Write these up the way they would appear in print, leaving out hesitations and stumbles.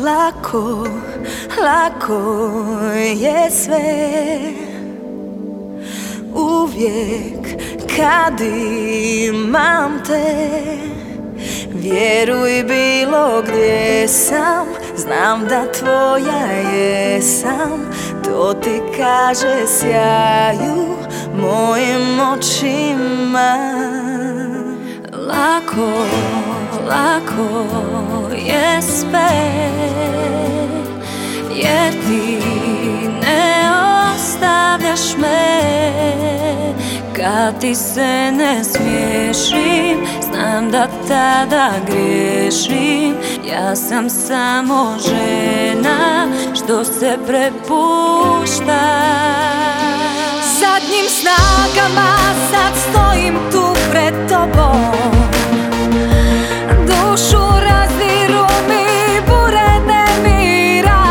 lako, lako je sve. Uvijek kad imam te, vjeruj bilo gdje sam, znam da tvoja jesam. To ti kaže sjaju mojim očima. Lako, lako je sve, jer ti ne ostavljaš me. Kad ti se ne smiješim, znam da tada griješim. Ja sam samo žena što se prepušta. Zadnjim snagama sad stojim tu pred tobom. Dušu razdiru mi bure nemira.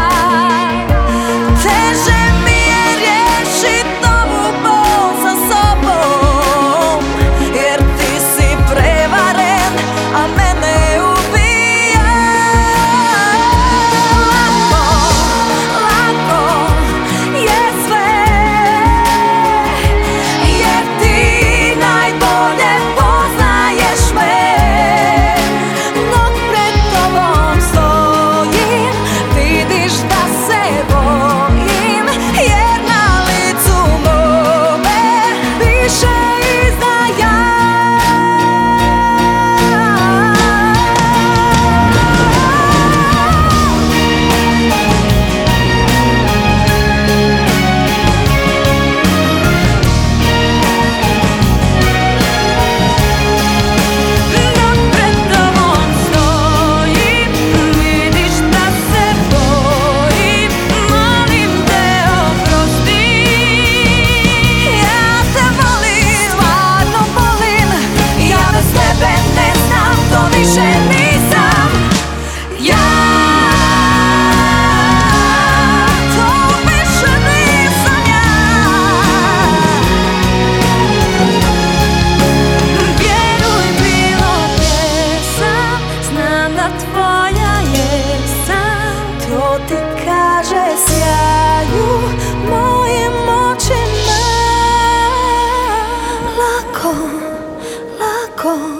Teže mi je riješit ovu bol sa sobom, jer ti si prevaren, a mene ubija. Lako, lako je sve, jer ti najbolje poznaješ me. Dok pred tobom stojim, vidiš da se bojim, jer na licu mome piše izdaja. Dok pred tobom stojim, vidiš da se bojim, molim te oprosti. Ja te volim, stvarno volim, ja bez tebe ne znam, to više nisam ja. To više nisam ja. Vjeruj bilo gdje sam, znam da tvoja jesam. To ti kaže sjaju mojim očima. Lako, lako